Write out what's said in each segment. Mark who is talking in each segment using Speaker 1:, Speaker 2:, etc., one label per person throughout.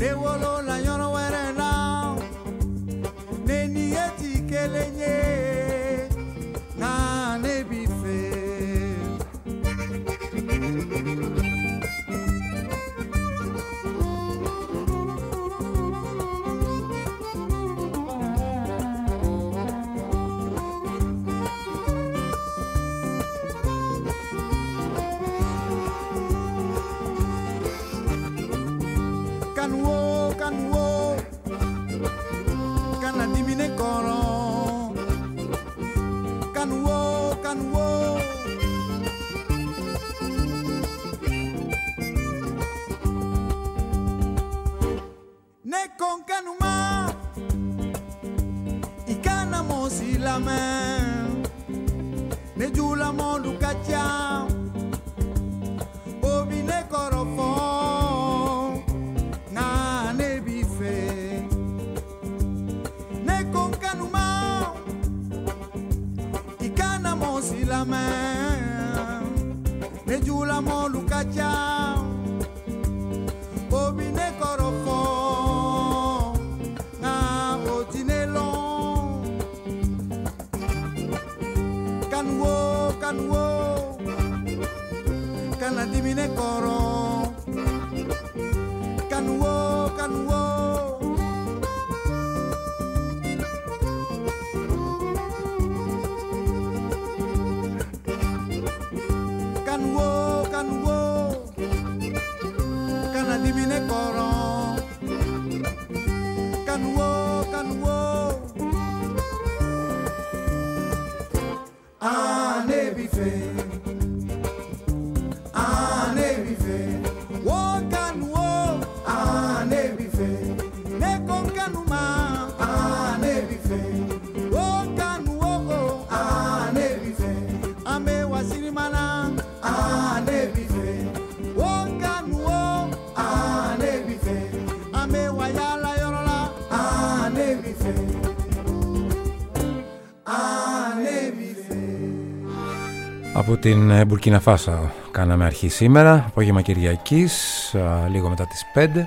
Speaker 1: Από την Μπουρκίνα Φάσο κάναμε αρχή σήμερα, απόγευμα Κυριακής, λίγο μετά τις 5,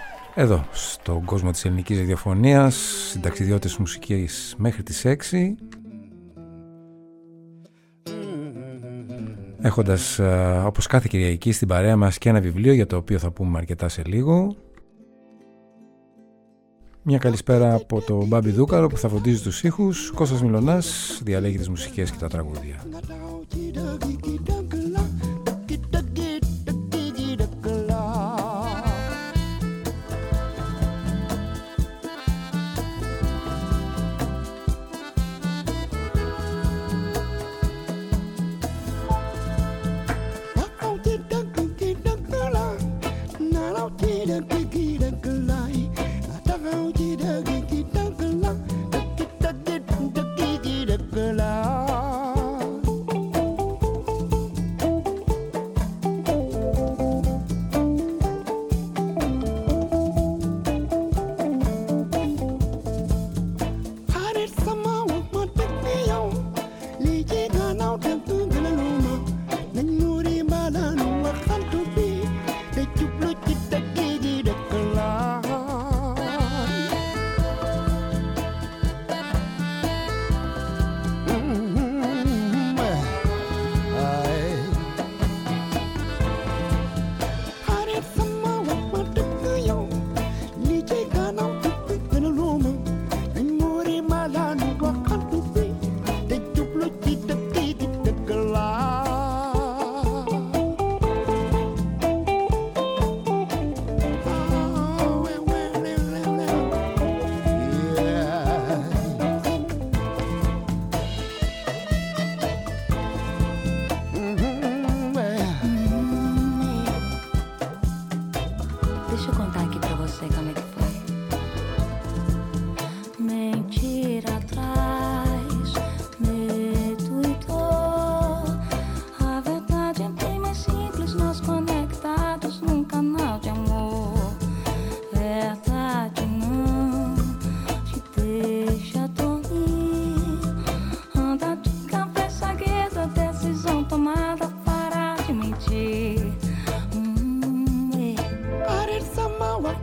Speaker 1: εδώ στον κόσμο της ελληνικής ραδιοφωνίας, συνταξιδιώτες μουσικής μέχρι τις 6, έχοντας όπως κάθε Κυριακή στην παρέα μας και ένα βιβλίο για το οποίο θα πούμε αρκετά σε λίγο. Μια καλησπέρα από το Μπάμπη Δούκαρο που θα φροντίζει τους ήχους. Κώστας Μιλωνάς διαλέγει τις μουσικές και τα τραγούδια.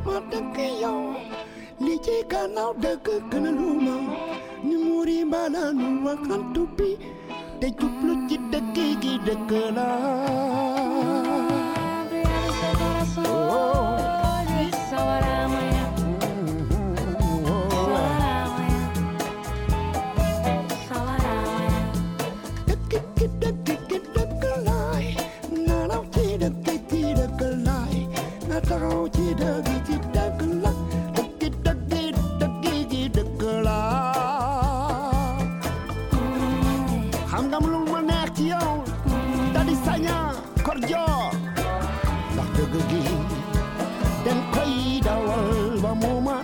Speaker 2: Matakiyo Lichi kanau deke kanaluma Ni muri balanu wakantupi De juplu cita gigi dekela Dan koi dawal ba mumat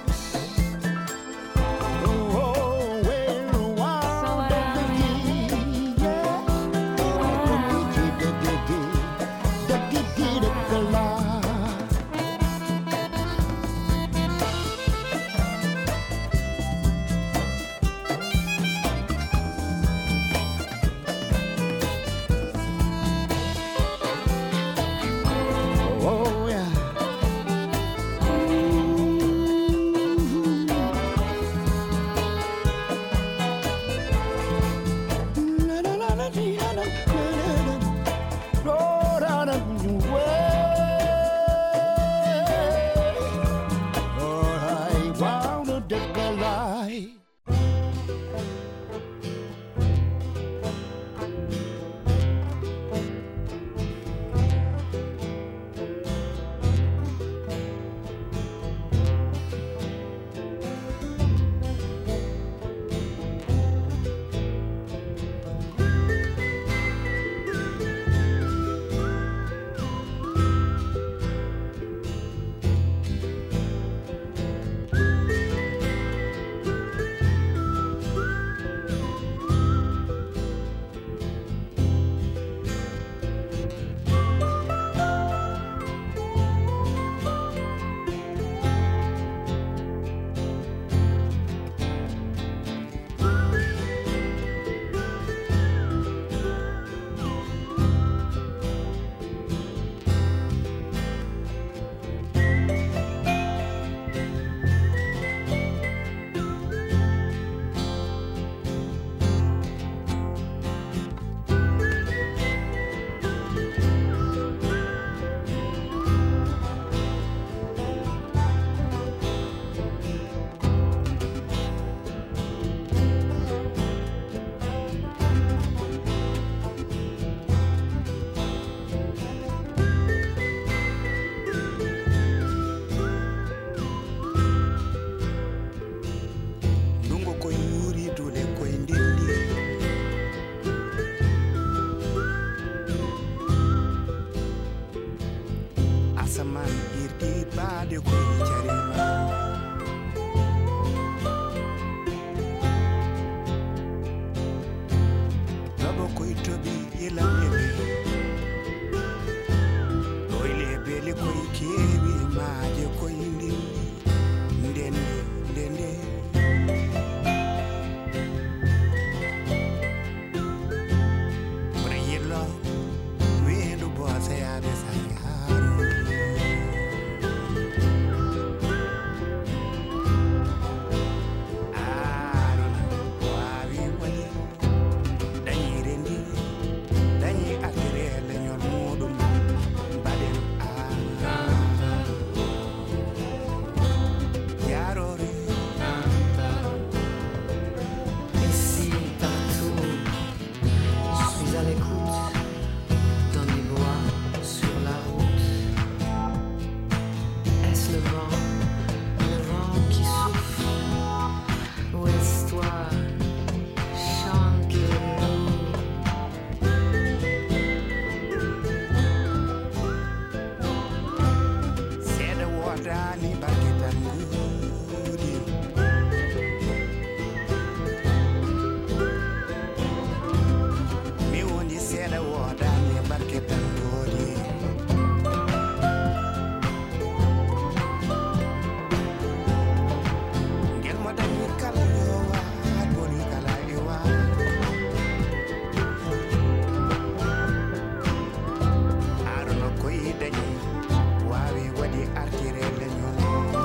Speaker 3: Wawi wadi arkire leñol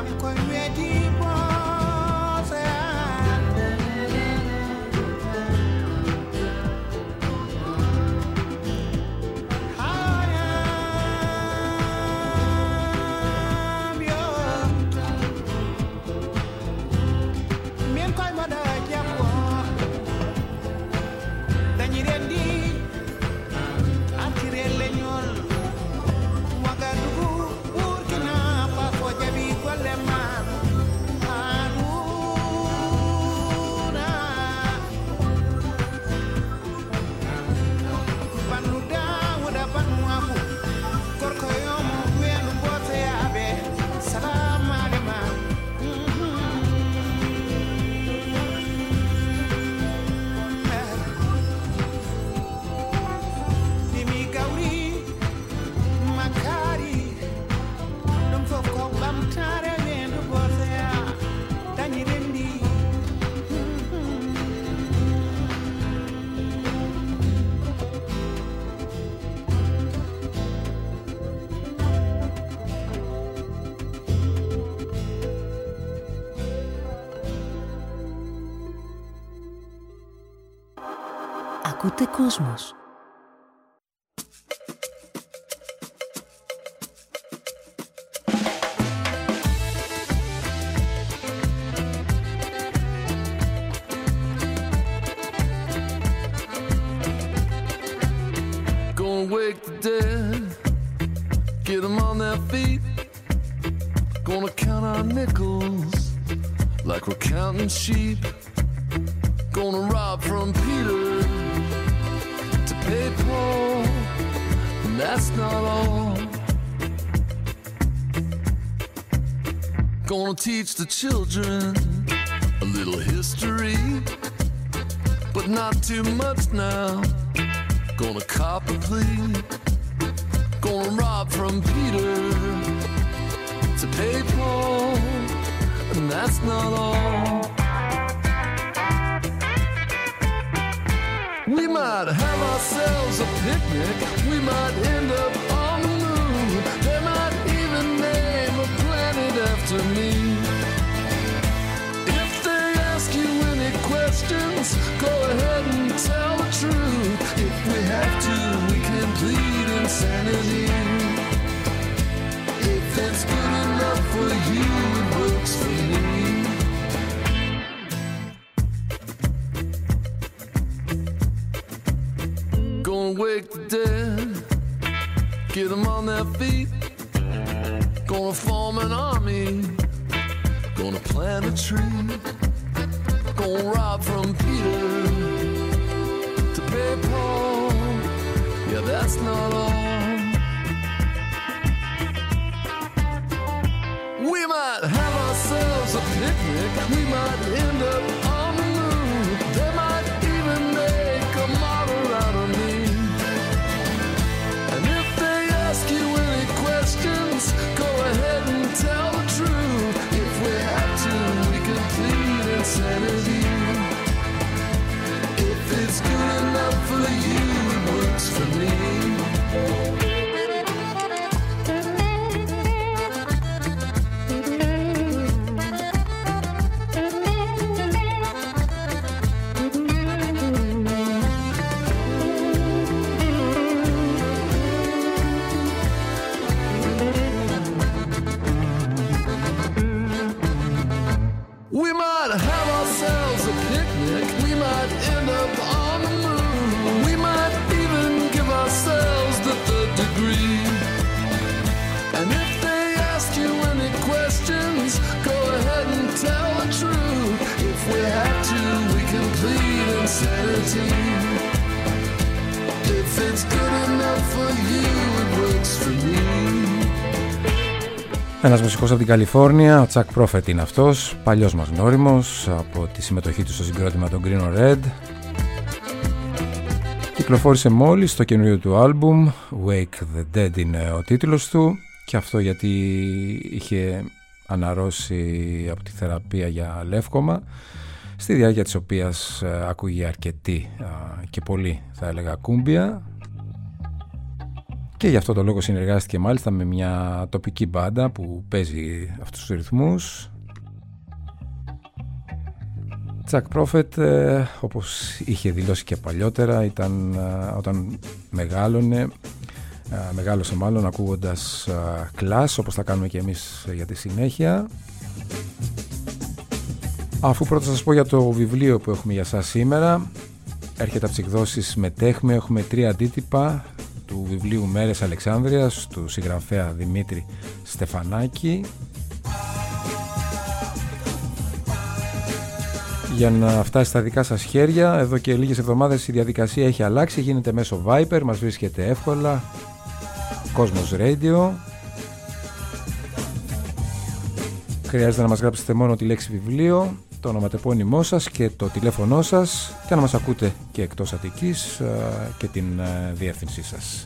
Speaker 3: Ακούτε Κόσμος.
Speaker 4: Gonna wake the dead, get them on their feet. Gonna count our nickels like we're counting sheep. Gonna rob from Peter to pay Paul, and that's not all. Gonna teach the children a little history, but not too much now. Gonna cop a plea. Gonna rob from Peter to pay Paul, and that's not all. We might have ourselves a picnic, we might end up on the moon. They might even name a planet after me. If they ask you any questions, go ahead and tell the truth. If we have to, we can plead insanity. If it's good enough for you, it works for me. Gonna wake the dead, get them on their feet. Gonna form an army, gonna plant a tree. Gonna rob from Peter to pay Paul, yeah, that's not all. We might have ourselves a picnic, we might end up on the moon. They might even make a model out of me. And if they ask you any questions, go ahead and tell the truth. If we have to, we can plead insanity. If it's good enough for you, it works for me. We might have ourselves a picnic, we might end up on the moon. We might even give ourselves the third degree. And if they ask you any questions, go ahead and tell the truth. If we have to, we can plead insanity. If it's good enough for you, it works for me.
Speaker 1: Ένας μουσικός από την Καλιφόρνια, ο Chuck Prophet είναι αυτός, παλιός μας γνώριμος από τη συμμετοχή του στο συγκρότημα των Green or Red. Κυκλοφόρησε μόλις το καινούριο του άλμπουμ, Wake the Dead είναι ο τίτλος του, και αυτό γιατί είχε αναρρώσει από τη θεραπεία για λεύκομα, στη διάρκεια της οποίας ακούγε αρκετή και πολύ, θα έλεγα, κούμπια. Και γι' αυτό το λόγο συνεργάστηκε μάλιστα με μια τοπική μπάντα που παίζει αυτούς τους ρυθμούς. Jack Prophet, όπως είχε δηλώσει και παλιότερα, ήταν όταν μεγάλωσε μάλλον ακούγοντας Clash, όπως θα κάνουμε και εμείς για τη συνέχεια. Αφού πρώτα σας πω για το βιβλίο που έχουμε για σας σήμερα, έρχεται από τις εκδόσεις Μετέχμε. Έχουμε 3 αντίτυπα του βιβλίου Μέρες Αλεξάνδρειας του συγγραφέα Δημήτρη Στεφανάκη. Για να φτάσει στα δικά σας χέρια, εδώ και λίγες εβδομάδες η διαδικασία έχει αλλάξει, γίνεται μέσω Viber, μας βρίσκεται εύκολα, Κόσμος Radio. Χρειάζεται να μας γράψετε μόνο τη λέξη βιβλίο, το ονοματεπώνυμό σας και το τηλέφωνό σας και να μας ακούτε και εκτός Αττικής και την διεύθυνσή σας.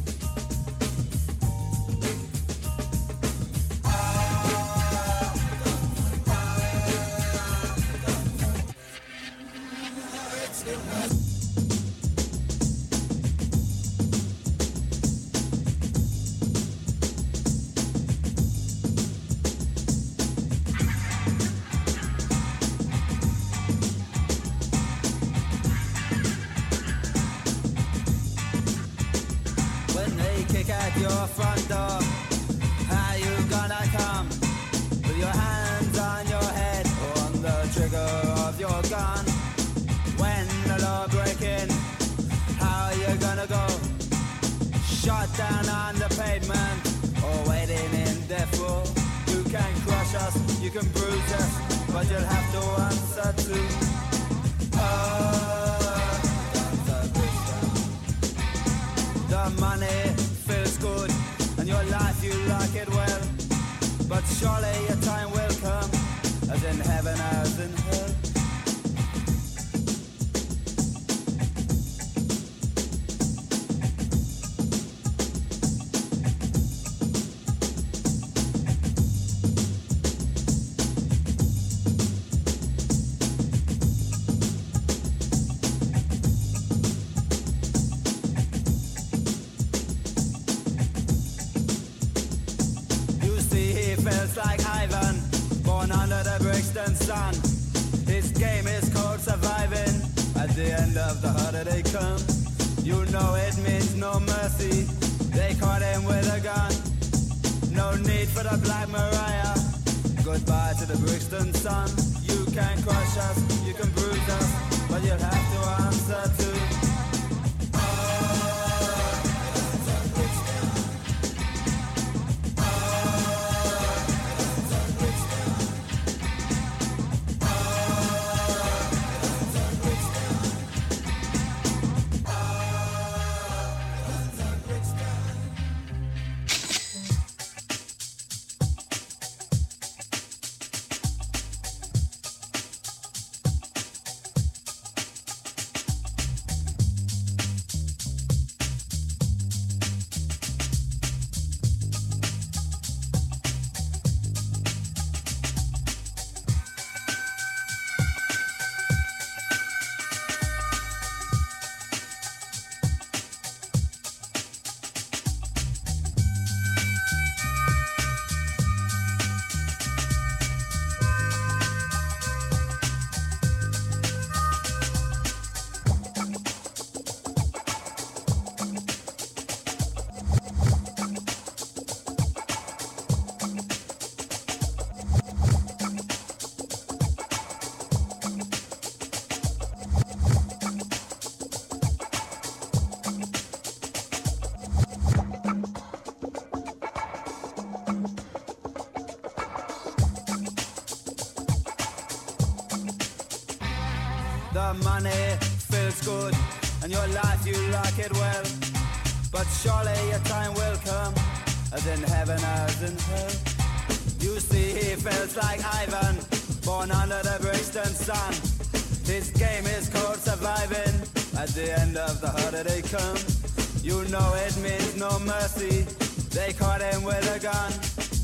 Speaker 5: The money feels good and your life you like it well, but surely your time will come, as in heaven as in hell. You see he feels like Ivan, born under the Brixton sun. His game is called surviving, at the end of the holiday come. You know it means no mercy, they caught him with a gun.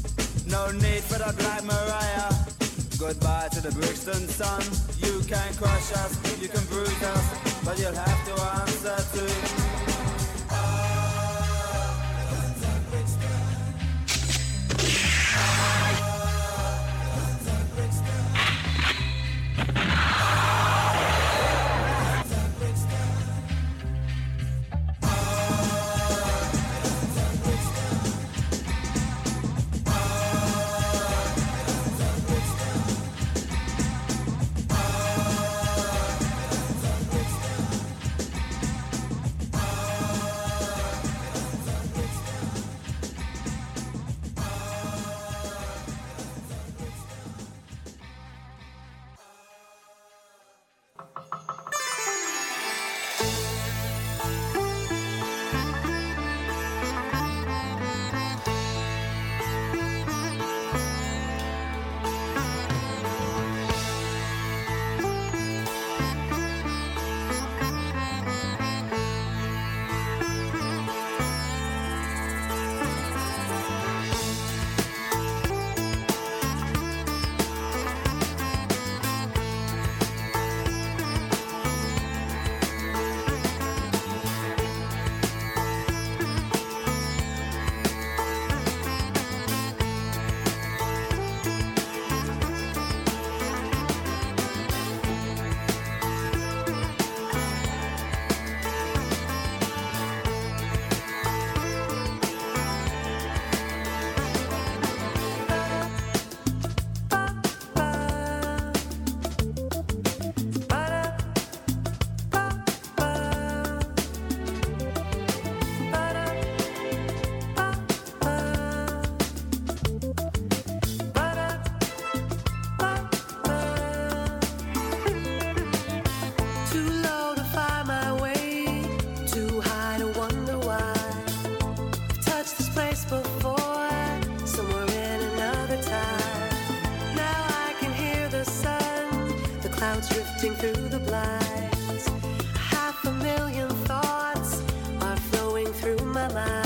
Speaker 5: No need for the Black Mariah, goodbye to the Brixton sun. You can crush us, you can bruise us, but you'll have to answer to
Speaker 6: clouds drifting through the blinds. 500,000 thoughts are flowing through my mind.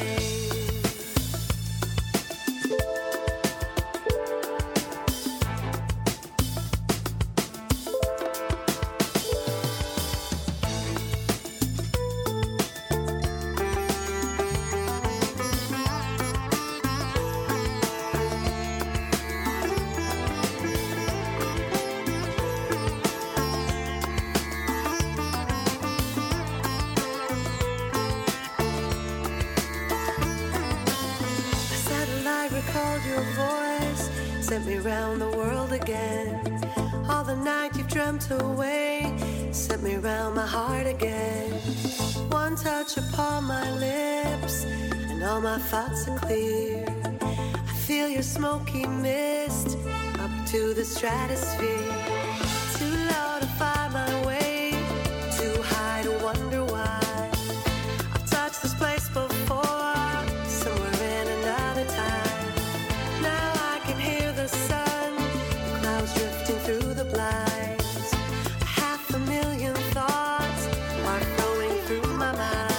Speaker 6: Sent me round the world again. All the night you've dreamt away sent me round my heart again. One touch upon my lips and all my thoughts are clear. I feel your smoky mist up to the stratosphere. Too low to find my way, too high to wonder why. I've touched this place before, somewhere in another time. Now I can hear the sun, the clouds drifting through the blinds. 500,000 thoughts are flowing through my mind.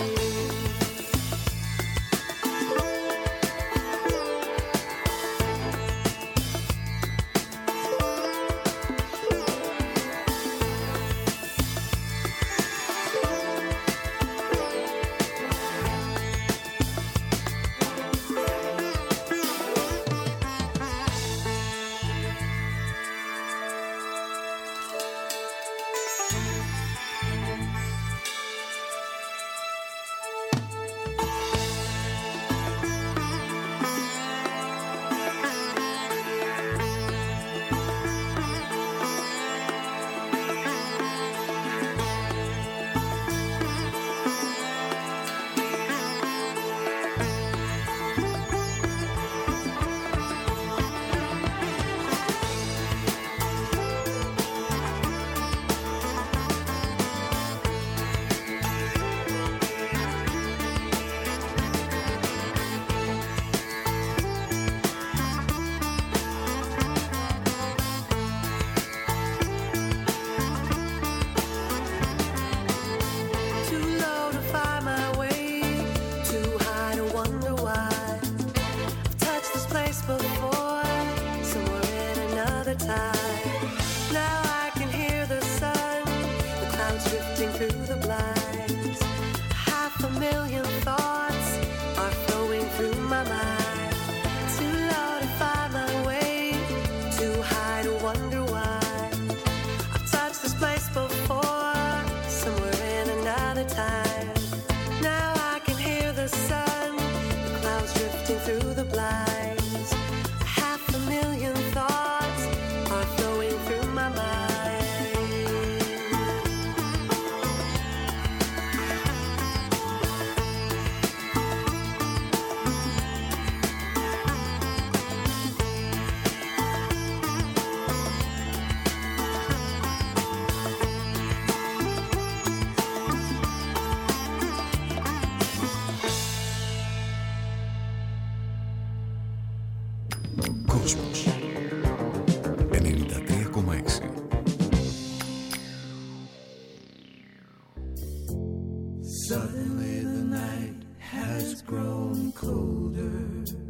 Speaker 7: Suddenly the night has grown colder.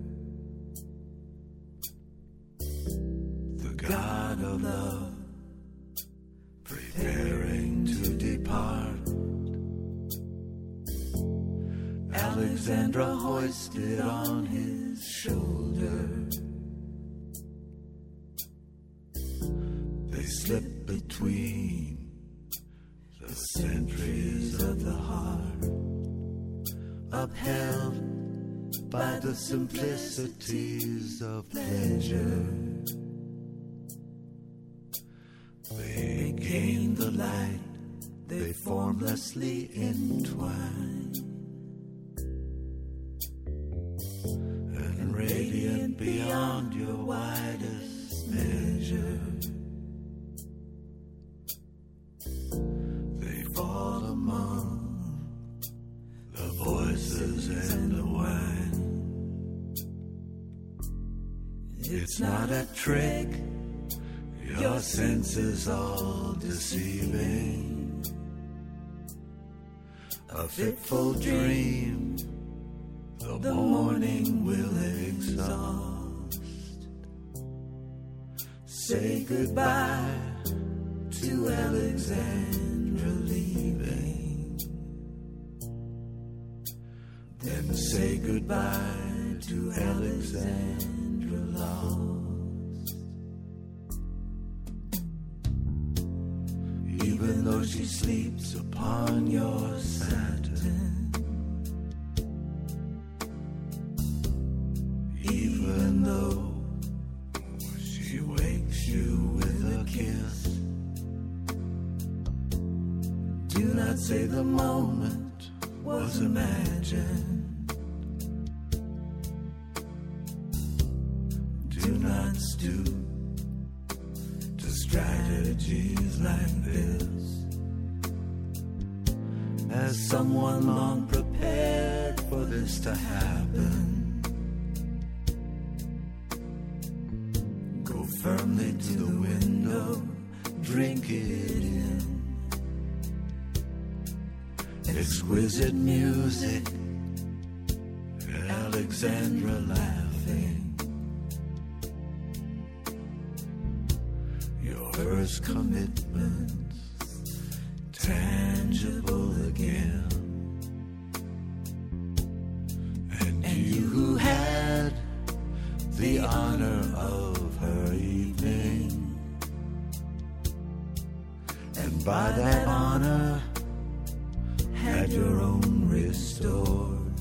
Speaker 7: The god of love preparing to depart. Alexandra hoisted on his shoulder. They slip between the centuries of the heart, upheld by the simplicities of pleasure. They gain the light, they formlessly entwine, and radiant beyond your widest measure. They fall among the voices and the wine. It's not a trick, Your senses all deceiving, a fitful dream, the morning will exhaust. Say goodbye to Alexandra leaving, then say goodbye to Alexandra lost. Even though she sleeps upon your satin, even though she wakes you with a kiss, do not say the moment was imagined. Do not stoop to strategies like this. As someone long prepared for this to happen, go firmly to the window, drink it in. Exquisite music, Alexandra laughing. Your first commitments tangible again. And you who had the honor of her evening, and by that honor had your own restored,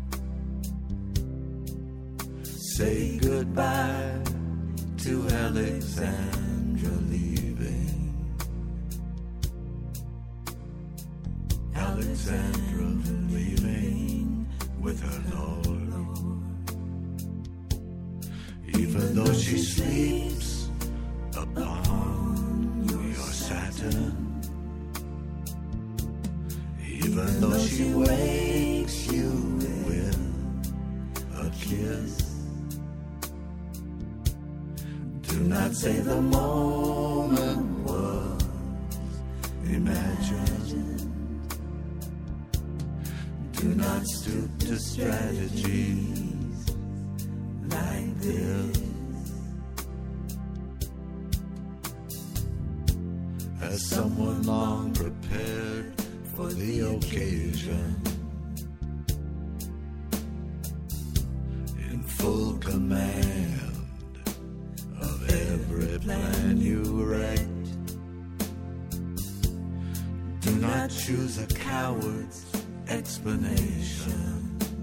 Speaker 7: say goodbye to Alexandra leaving. Alexandra leaving with her Lord. Even though she sleeps upon your satin, even though she wakes you with a kiss, do not say the moment was imagined. Do not stoop to strategies like this. As someone long prepared for the occasion, in full command of every plan you wrecked, do not choose a coward's explanation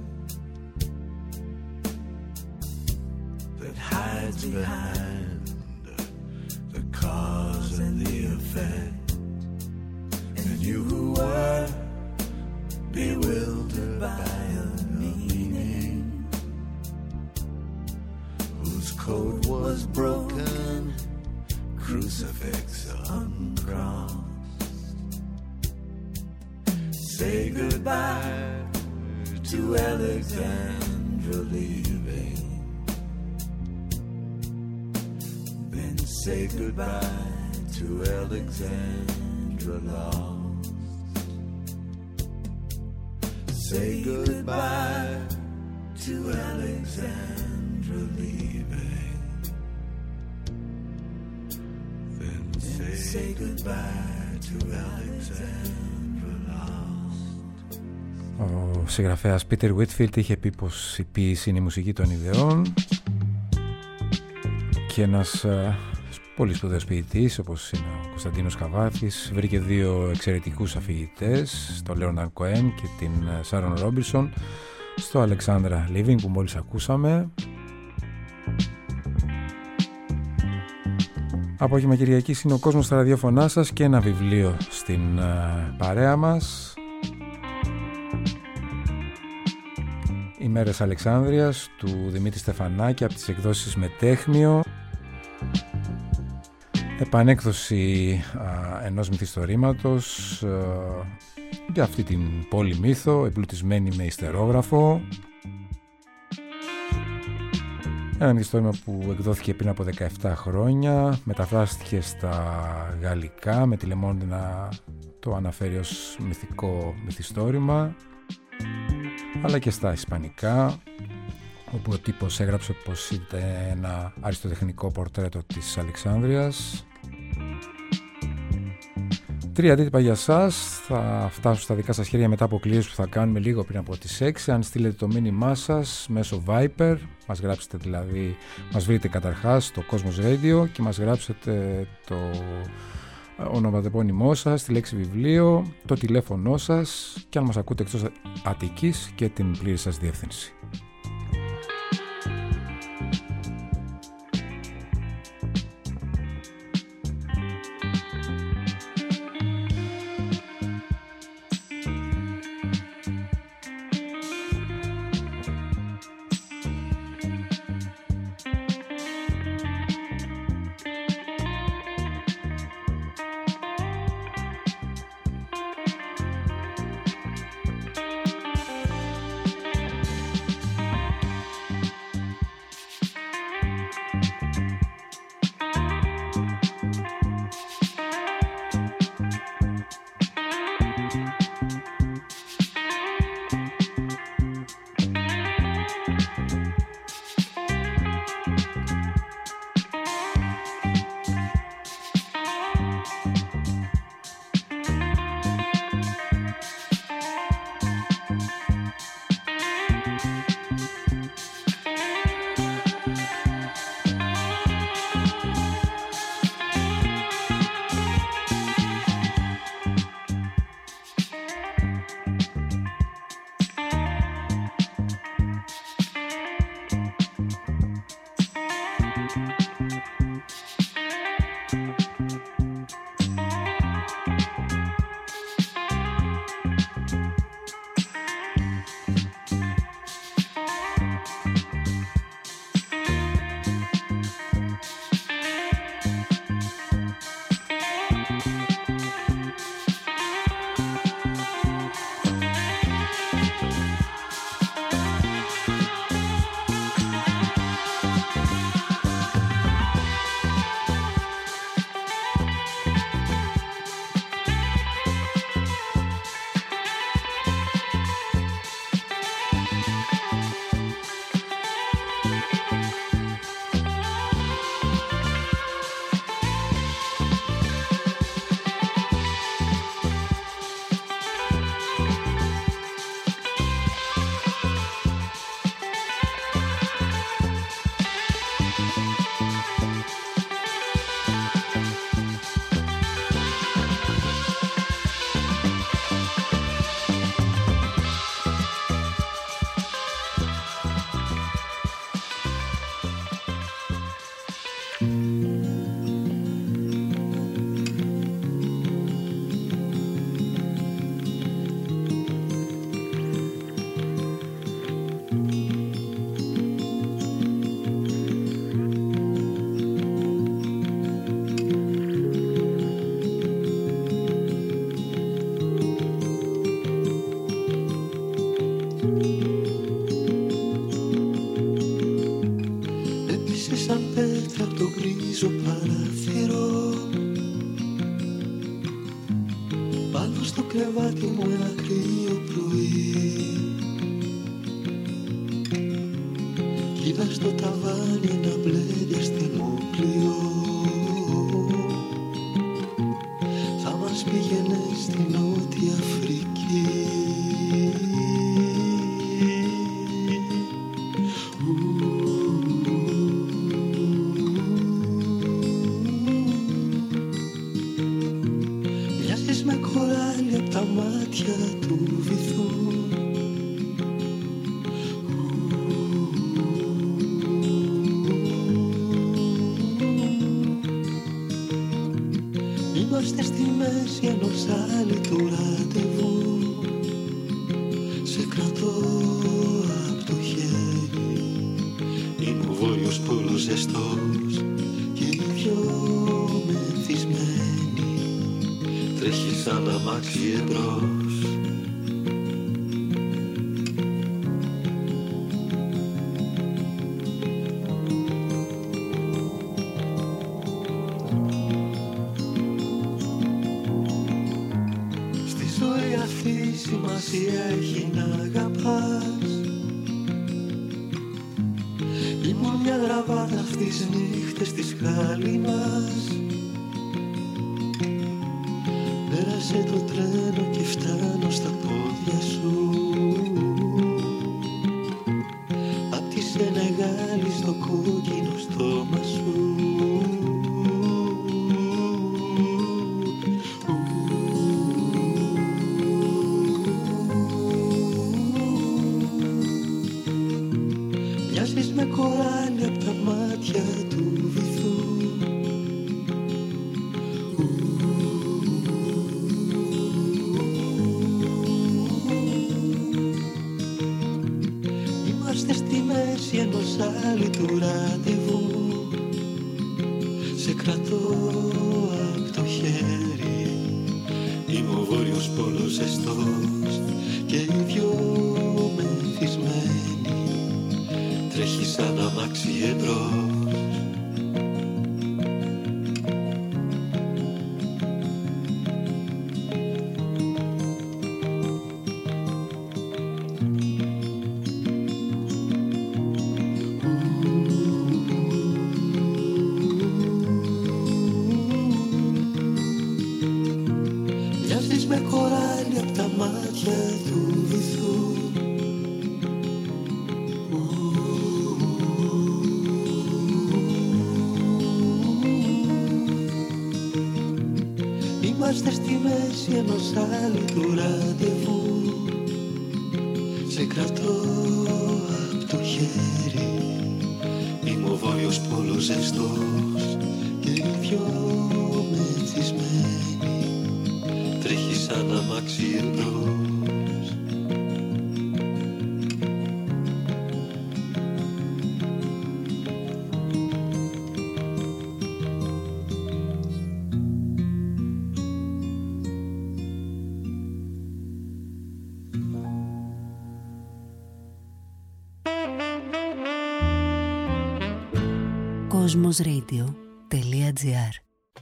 Speaker 7: that hides behind the cause and the effect. And you who were bewildered by a meaning whose code was broken, crucifix uncrossed, say goodbye to Alexandra leaving, then say goodbye to Alexandra lost. Say goodbye to Alexandra leaving, then say goodbye to Alexandra lost.
Speaker 1: Ο συγγραφέας Peter Whitfield είχε πει πως η ποίηση είναι η μουσική των ιδεών, και ένας πολύ σπουδαίος ποιητής όπως είναι ο Κωνσταντίνος Καβάφης βρήκε δύο εξαιρετικούς αφηγητές, τον Λέοναρντ Κοέν και την Σάρον Ρόμπινσον, στο Alexandra Living που μόλις ακούσαμε. Απόγευμα Κυριακής είναι ο κόσμος στα ραδιόφωνά σας και ένα βιβλίο στην παρέα μας. Οι μέρες Αλεξάνδρειας του Δημήτρη Στεφανάκη από τις εκδόσεις Μετέχμιο. Επανέκδοση ενός μυθιστορήματος για αυτή την πόλη μύθο, εμπλουτισμένη με ιστερόγραφο. Ένα μυθιστόρημα που εκδόθηκε πριν από 17 χρόνια, μεταφράστηκε στα γαλλικά με τη Le Monde να το αναφέρει ως μυθικό μυθιστόρημα, αλλά και στα ισπανικά, όπου ο τύπος έγραψε πως ήταν ένα αριστοτεχνικό πορτρέτο της Αλεξάνδρειας. 3 αντίτυπα για σας θα φτάσουν στα δικά σας χέρια μετά από κλήσεις που θα κάνουμε λίγο πριν από τις 6. Αν στείλετε το μήνυμά σας μέσω Viper, μας γράψετε δηλαδή, μας βρείτε καταρχάς το Cosmos Radio και μας γράψετε το ονοματεπώνυμό σας, τη λέξη βιβλίο, το τηλέφωνό σας και αν μας ακούτε εκτός Αττικής και την πλήρη σας διεύθυνση.
Speaker 7: τι σημασία έχει να αγαπάς. Ήμουν μια γραβάτα στις νύχτες της χάλινας. Πέρασε το τρένο και φτάνω στα πόδια σου. Απ' τη Σενεγάλη στο κόκκινο στόμα σου. Μοιάζεις με κοράλι απ' τα μάτια του βυθού. Είμαστε στη μέση ενός αλήτου ραντεβού. Σε κρατώ απ' το χέρι. Είμαι ο Βόρειος Πόλος ζεστός και οι δυο μεθυσμένοι. Τρέχει σαν αμάξι εμπρός. Μοιάζεις με κοράλι απ' τα μάτια του βυθού. Είμαστε στη μέση ενός αλήτου ραντεβού. Σε κρατώ απ' το χέρι. Είμαι ο Βόρειος Πόλος ζεστός και οι δυο μεθυσμένοι. Τρέχει σαν αμάξι εμπρός.
Speaker 3: Cosmosradio.gr.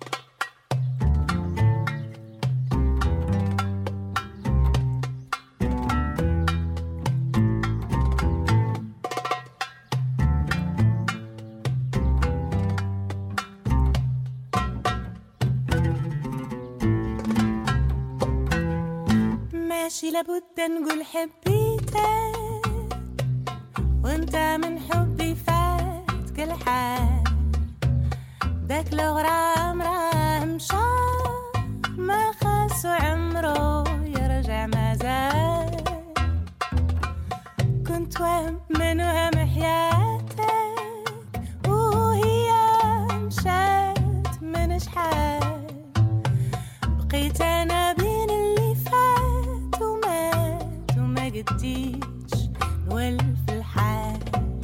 Speaker 8: ماشي لابد نقول حبيتك وانت من حبي فات كل حال. داك الغرام راه مشى ما خاصو عمرو يرجع مازال. كنت وهم من وهم حياتك وهي مشات من شحال. بقيت انا بين اللي فات ومات وما قديش نولف الحال.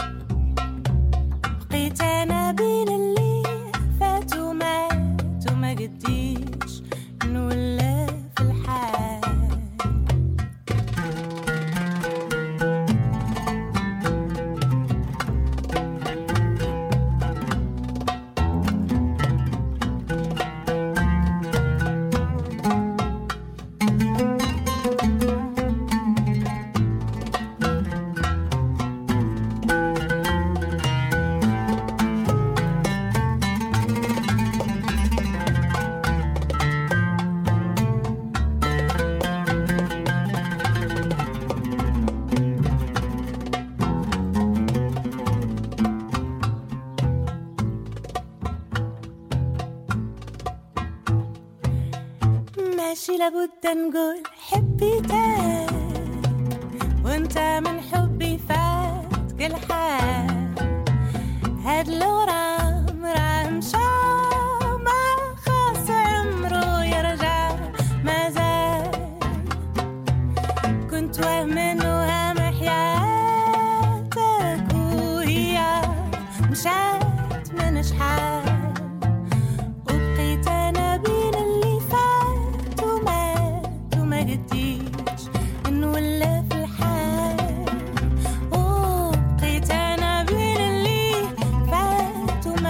Speaker 8: بقيت انا بين اللي فات ومات وما قديش نولف الحال. ماشي لابد نقول حبيتك وانت من حبي فات كل حال. هاد الغرام راه مشى ما خاص عمرو يرجع مازال. كنت وهم وهم حياتك وهي مشات من شحال. وبقيت انا بين اللي فات ومات وما قديش نولف الحال. وبقيت انا بين اللي فات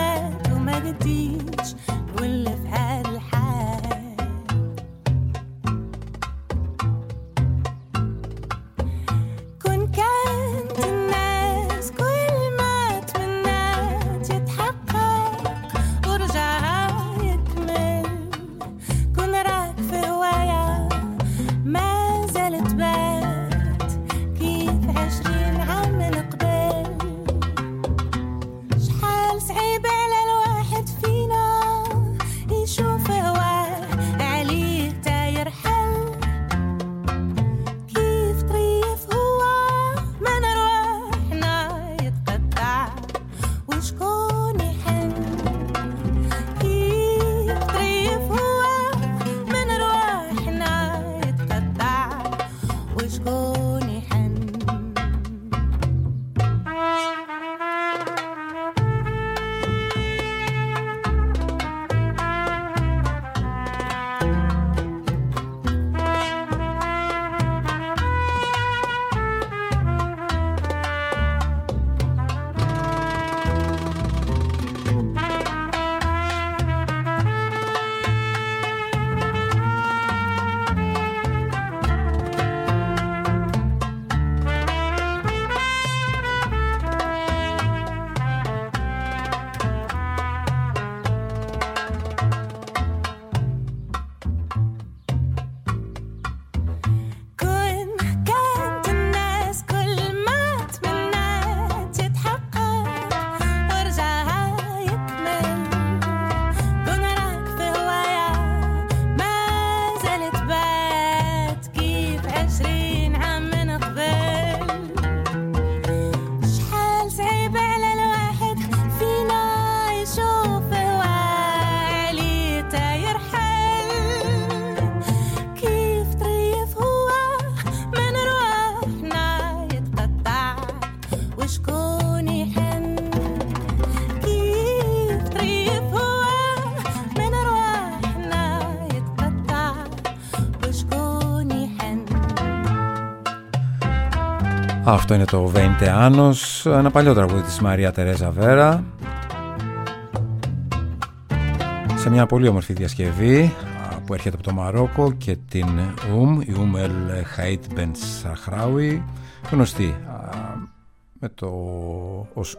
Speaker 1: Αυτό είναι το 20 Anos, ένα παλιό τραγούδι της Μαρία Τερέζα Βέρα, σε μια πολύ όμορφη διασκευή που έρχεται από το Μαρόκο και την η El Haït Ben Sahraoui, γνωστή με το ως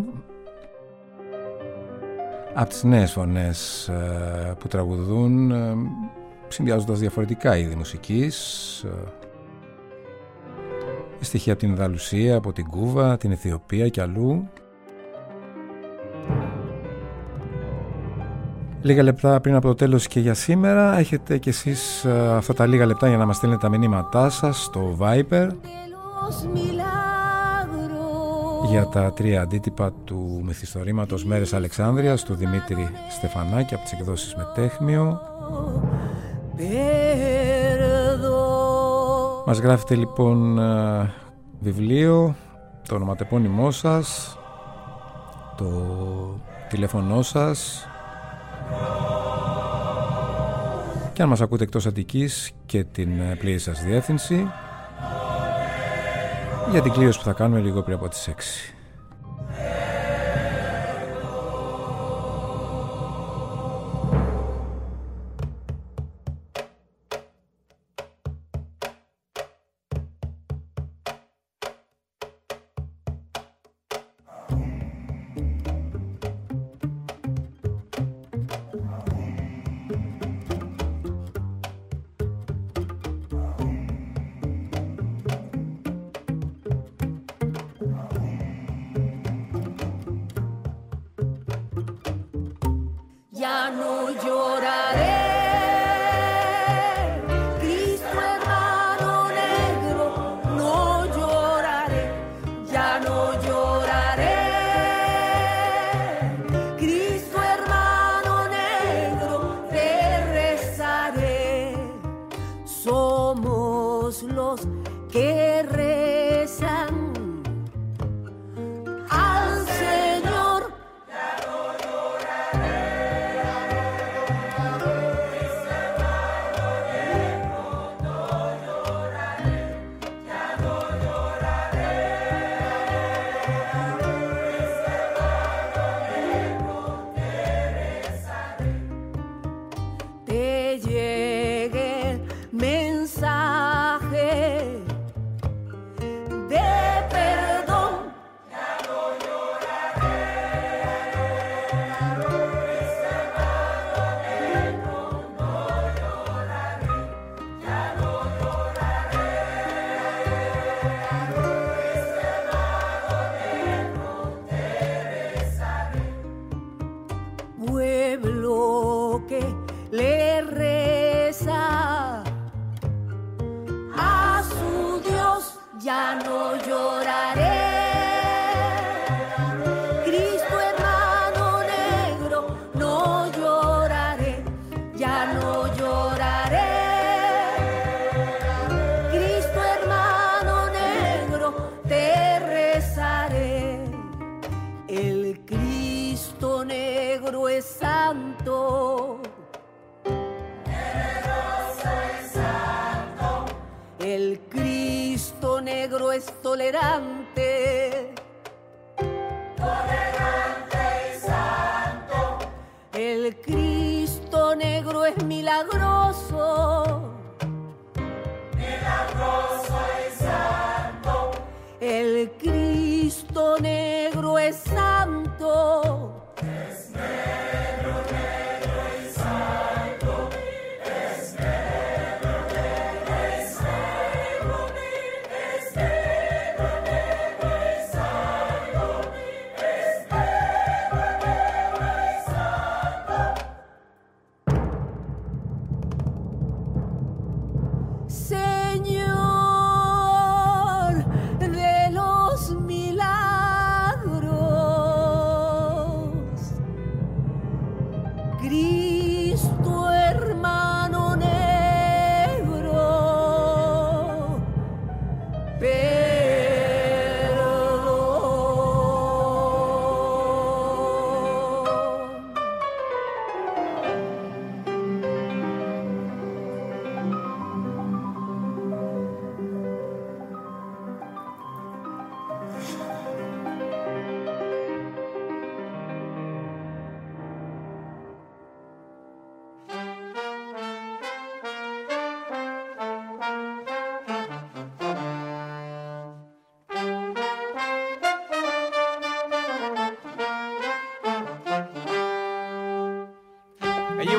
Speaker 1: από τις νέες φωνές που τραγουδούν συνδυάζοντας διαφορετικά είδη μουσικής, στοιχεία από την Ανδαλουσία, από την Κούβα, την Αιθιοπία και αλλού. Λίγα λεπτά πριν από το τέλος και για σήμερα έχετε κι εσείς αυτά τα λίγα λεπτά για να μας στέλνετε τα μηνύματά σας στο Viber για τα 3 αντίτυπα του μυθιστορήματος Μέρες Αλεξάνδρειας του Δημήτρη Στεφανάκη από τις εκδόσεις Μετέχμιο. Μας γράφετε λοιπόν βιβλίο, το ονοματεπώνυμό σας, το τηλέφωνό σας και αν μας ακούτε εκτός Αττικής και την πλήρη σας διεύθυνση για την κλήρωση που θα κάνουμε λίγο πριν από τις 6.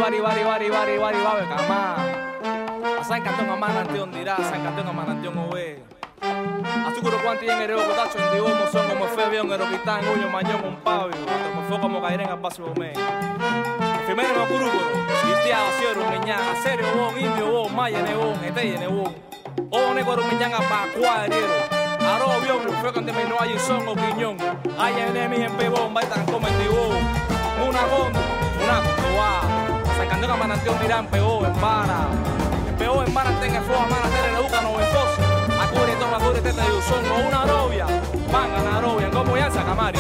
Speaker 9: bari, babe, camá. San Cantón a Manantión dirá, San Cantón a Manantión ove. Azúcar cuanti en ereo, cotacho en divo, mozón como febio, en eroquitán, uño, mañón, un pavio. Como fue como caer en el paso de me. Primero me ocurúcuro, litiado, ciero, meñán, serio, bon, indio, bon, maya, nebón, eteye, nebón. O negro, meñán, a pacuadriero. Aro, biobro, fue cuando me no hay son o quiñón. Hay enemi en pebón, baita, como en divo. Una gonda, una cotoa. San Cantón a Manantión dirá, en pegó, en para. Peo en Manantén, en Foa, Manantén, en Educa, no en Fosa. Acure, toma, acure, teta, y son o una novia. Manga, una novia, como ya en Sacamari.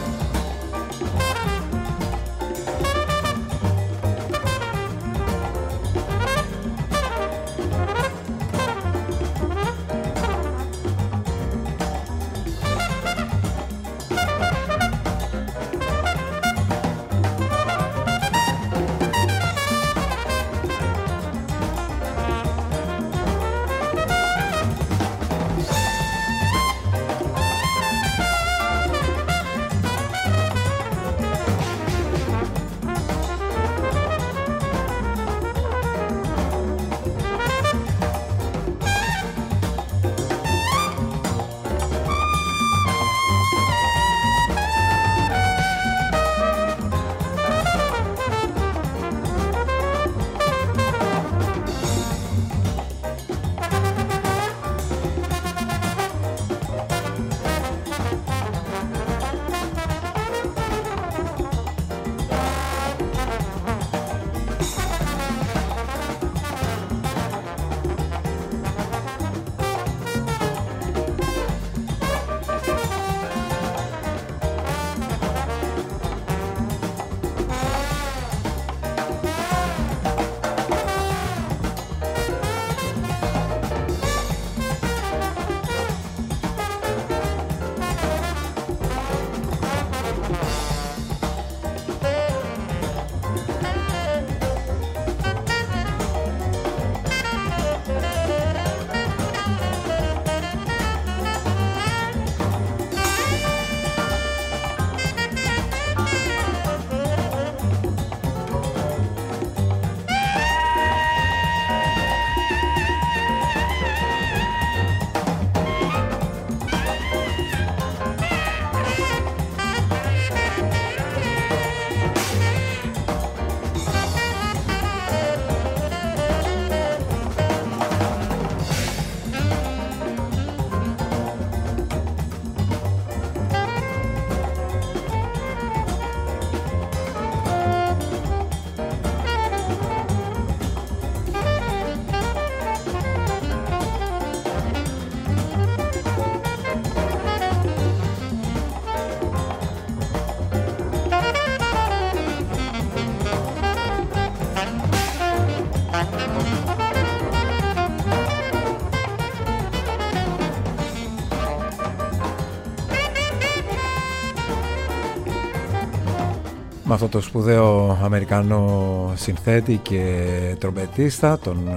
Speaker 1: Με αυτό το σπουδαίο Αμερικανό συνθέτη και τρομπετίστα, τον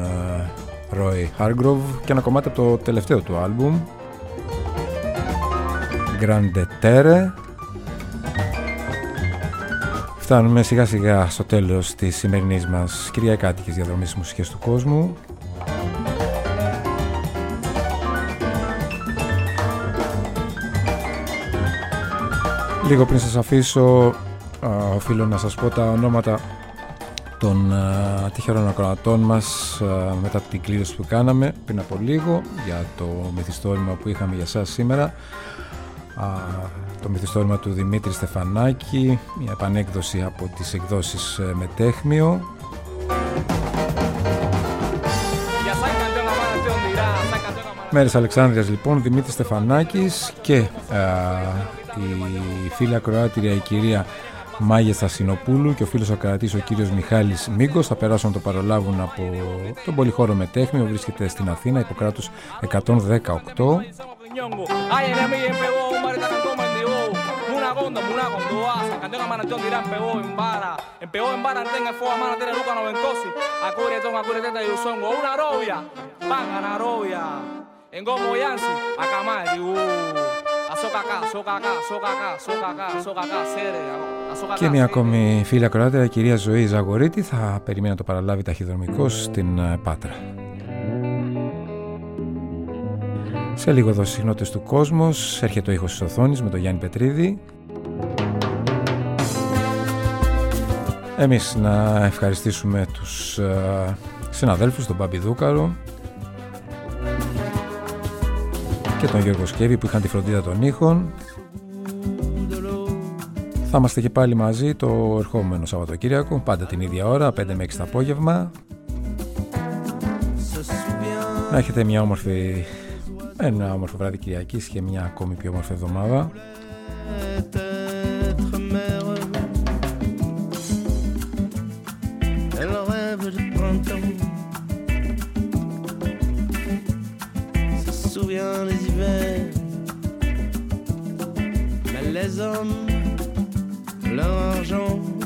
Speaker 1: Roy Hargrove, και ένα κομμάτι από το τελευταίο του άλμπουμ, Grande Terre. Φτάνουμε σιγά σιγά στο τέλος της σημερινής μας κυριακάτικης διαδρομής μουσικές του κόσμου. Λίγο πριν σας αφήσω, οφείλω να σας πω τα ονόματα των τυχερών ακροατών μας μετά την κλήρωση που κάναμε πριν από λίγο για το μυθιστόρημα που είχαμε για σας σήμερα, το μυθιστόρημα του Δημήτρη Στεφανάκη, μια επανέκδοση από τις εκδόσεις Μετέχμιο. Μέρες Αλεξάνδρειας λοιπόν, Δημήτρης Στεφανάκης και η φίλη ακροάτρια η κυρία Μάγια Στασινοπούλου και ο φίλος ακροατής ο κύριος Μιχάλης Μίγκος θα περάσουν να το παρολάβουν από τον πολυχώρο Μετέχμιο. Βρίσκεται στην Αθήνα, Ιπποκράτους 118. Και μια ακόμη φίλη ακροάτρια, κυρία Ζωή Ζαγορίτη, θα περιμένει να το παραλάβει ταχυδρομικός στην Πάτρα. Σε λίγο εδώ στις συχνότητες του κόσμος έρχεται ο ήχος της οθόνης με τον Γιάννη Πετρίδη. Εμείς να ευχαριστήσουμε τους συναδέλφους, τον Μπάμπη Δούκαρο και τον Γιώργο Σκέβη που είχαν τη φροντίδα των ήχων. Θα είμαστε και πάλι μαζί το ερχόμενο Σαββατοκύριακο, πάντα την ίδια ώρα, 5 με 6 το απόγευμα. Να έχετε ένα όμορφο βράδυ Κυριακής και μια ακόμη πιο όμορφη εβδομάδα.
Speaker 10: Les hivers, mais les hommes, leur argent